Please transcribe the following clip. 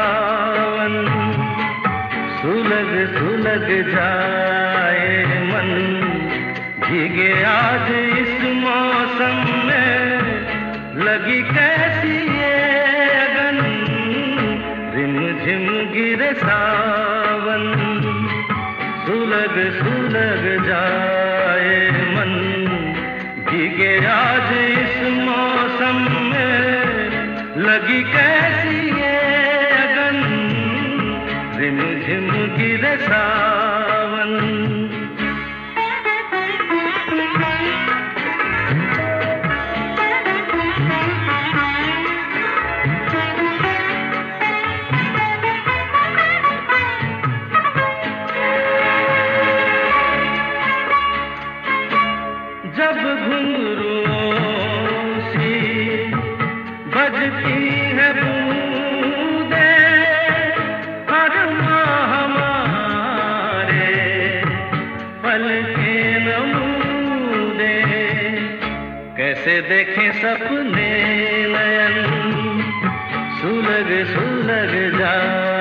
सावन, सुलग सुलग जाए मन, भीगे आज इस मौसम में, लगी कैसी ये अगन, रिम झिम गिरे सावन, सुलग सुलग जाए मन, भीगे आज इस मौसम में, लगी कैसी ये अगन, रिम झिम गिरे सावन। जब घुंघरुओं सी बजती है बूंदें, अरमां हमारे पलके नमूदे, कैसे देखें सपने नयन, सुलग सुलग जा